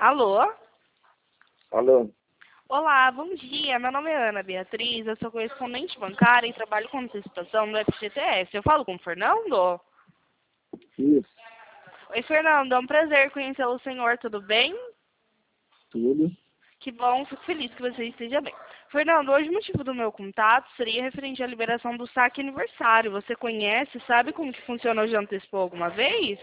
Alô? Alô? Olá, bom dia. Meu nome é Ana Beatriz, eu sou correspondente bancária e trabalho com antecipação do FGTS. Eu falo com o Fernando? Isso, Oi, Fernando, é um prazer conhecer o senhor, tudo bem? tudo. Que bom, fico feliz que você esteja bem. Fernando, hoje o motivo do meu contato seria referente à liberação do saque aniversário. Você conhece, sabe como que funciona o Já Antecipou alguma vez?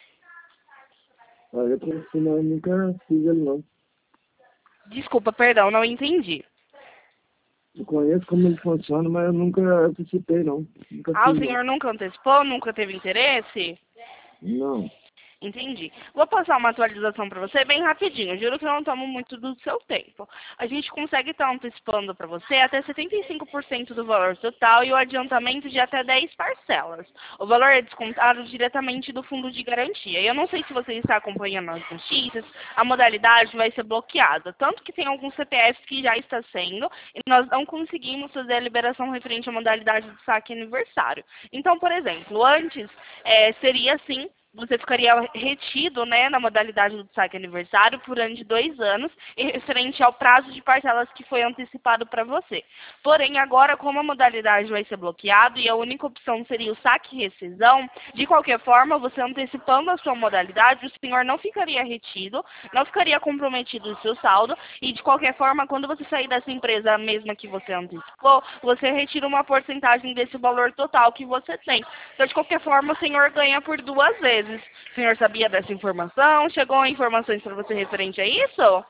Olha, eu conheci, mas eu nunca fiz ele não. Desculpa, perdão, não entendi. Eu conheço como ele funciona, mas eu nunca participei não. Nunca Ah, o fiz não. senhor nunca antecipou, nunca teve interesse? Não. Entendi. Vou passar uma atualização para você bem rapidinho. Juro que não tomo muito do seu tempo. A gente consegue estar antecipando para você até 75% do valor total e o adiantamento de até 10 parcelas. O valor é descontado diretamente do fundo de garantia. Eu não sei se você está acompanhando as notícias, a modalidade vai ser bloqueada. Tanto que tem alguns CPFs que já está sendo e nós não conseguimos fazer a liberação referente à modalidade do saque aniversário. Então, por exemplo, antes seria assim, você ficaria retido, né, na modalidade do saque aniversário por ano de 2 anos e referente ao prazo de parcelas que foi antecipado para você. Porém, agora, como a modalidade vai ser bloqueada e a única opção seria o saque e rescisão, de qualquer forma, você antecipando a sua modalidade, o senhor não ficaria retido, não ficaria comprometido o seu saldo e, de qualquer forma, quando você sair dessa empresa mesma que você antecipou, você retira uma porcentagem desse valor total que você tem. Então, de qualquer forma, o senhor ganha por 2 vezes. O senhor sabia dessa informação? Chegou informações para você referente a isso?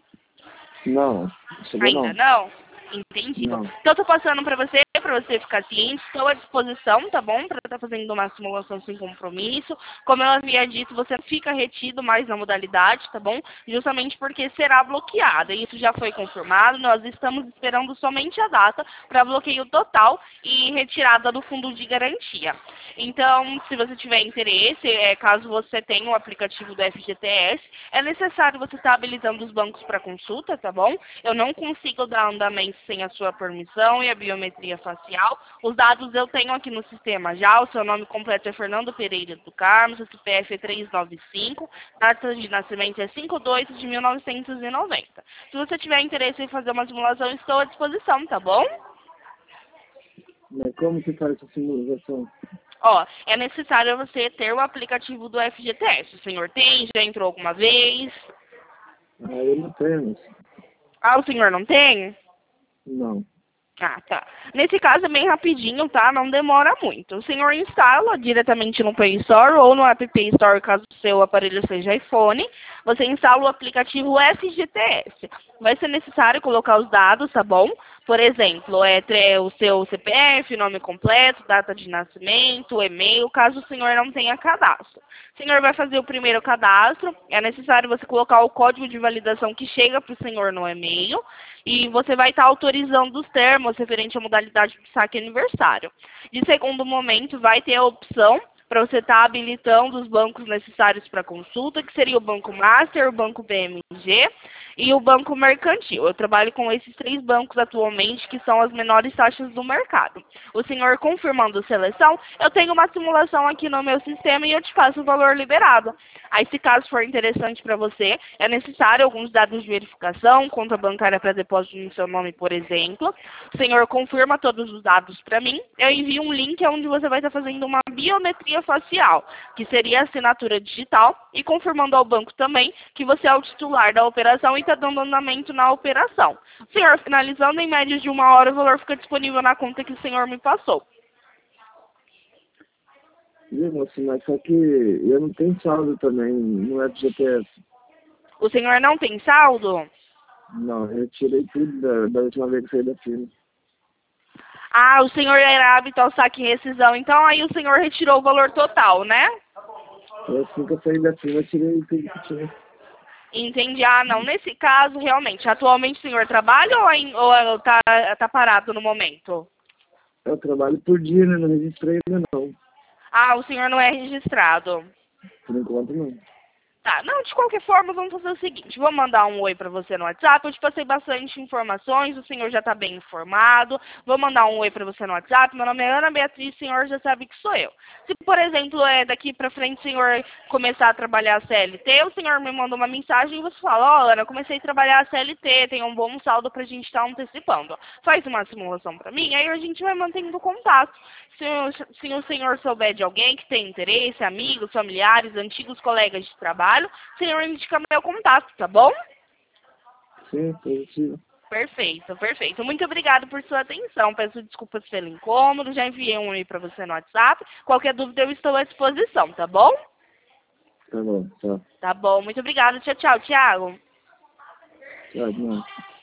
Não, chegou Ainda não. não? Entendi. Bom, Não. então, eu tô passando para você ficar ciente. Estou à disposição, tá bom? Para estar fazendo uma simulação sem compromisso. Como eu havia dito, você não fica retido mais na modalidade, tá bom? Justamente porque será bloqueada. Isso já foi confirmado. Nós estamos esperando somente a data para bloqueio total e retirada do fundo de garantia. Então, se você tiver interesse, caso você tenha o aplicativo do FGTS, é necessário você estar habilitando os bancos para consulta, tá bom? Eu não consigo dar andamento sem a sua permissão e a biometria facial. Os dados eu tenho aqui no sistema já. O seu nome completo é Fernando Pereira do Carmo, seu CPF é 395, data de nascimento é 5/2 de 1990. Se você tiver interesse em fazer uma simulação, estou à disposição, tá bom? Mas como que faz essa simulação? Ó, é necessário você ter o aplicativo do FGTS. O senhor tem? Já entrou alguma vez? Ah, eu não tenho. Ah, o senhor não tem? Não. Ah, tá. Nesse caso é bem rapidinho, tá? Não demora muito. O senhor instala diretamente no Play Store ou no App Store, caso o seu aparelho seja iPhone. Você instala o aplicativo FGTS. Vai ser necessário colocar os dados, tá bom? Por exemplo, o seu CPF, nome completo, data de nascimento, e-mail, caso o senhor não tenha cadastro. O senhor vai fazer o primeiro cadastro, é necessário você colocar o código de validação que chega para o senhor no e-mail e você vai estar autorizando os termos referente à modalidade de saque aniversário. De segundo momento, vai ter a opção para você estar habilitando os bancos necessários para consulta, que seria o Banco Master, o Banco BMG e o Banco Mercantil. Eu trabalho com esses 3 bancos atualmente, que são as menores taxas do mercado. O senhor confirmando seleção, eu tenho uma simulação aqui no meu sistema e eu te passo o valor liberado. Aí, se caso for interessante para você, é necessário alguns dados de verificação, conta bancária para depósito no seu nome, por exemplo. O senhor confirma todos os dados para mim, eu envio um link onde você vai estar fazendo uma biometria facial, que seria a assinatura digital, e confirmando ao banco também que você é o titular da operação e está dando andamento na operação. O senhor finalizando, em média de 1 hora, o valor fica disponível na conta que o senhor me passou. Viu, moço? Mas só que eu não tenho saldo também no FGTS. O senhor não tem saldo? Não, eu tirei tudo da última vez que saí da firma. Ah, o senhor era hábito ao saque e rescisão, então aí o senhor retirou o valor total, né? Foi assim que eu saí da firma, eu tirei tudo que tinha. Entendi. Ah, não. Nesse caso, realmente, atualmente o senhor trabalha ou tá parado no momento? Eu trabalho por dia, né? Não registrei ainda não. Ah, o senhor não é registrado. Por enquanto não. Tá, não, de qualquer forma, vamos fazer o seguinte, vou mandar um oi pra você no WhatsApp, eu te passei bastante informações, o senhor já tá bem informado, vou mandar um oi pra você no WhatsApp, meu nome é Ana Beatriz, o senhor já sabe que sou eu. Se, por exemplo, daqui pra frente o senhor começar a trabalhar a CLT, o senhor me manda uma mensagem e você fala, ó, Ana, comecei a trabalhar a CLT, tem um bom saldo pra gente estar antecipando. Faz uma simulação pra mim, aí a gente vai mantendo contato. Se o senhor souber de alguém que tem interesse, amigos, familiares, antigos colegas de trabalho, o senhor indica meu contato, tá bom? Sim, positivo. Perfeito, perfeito. Muito obrigada por sua atenção. Peço desculpas pelo incômodo, já enviei um e-mail para você no WhatsApp. Qualquer dúvida eu estou à disposição, tá bom? Tá bom, tchau. Tá bom, muito obrigada. Tchau, tchau, Thiago. Tchau, de nada.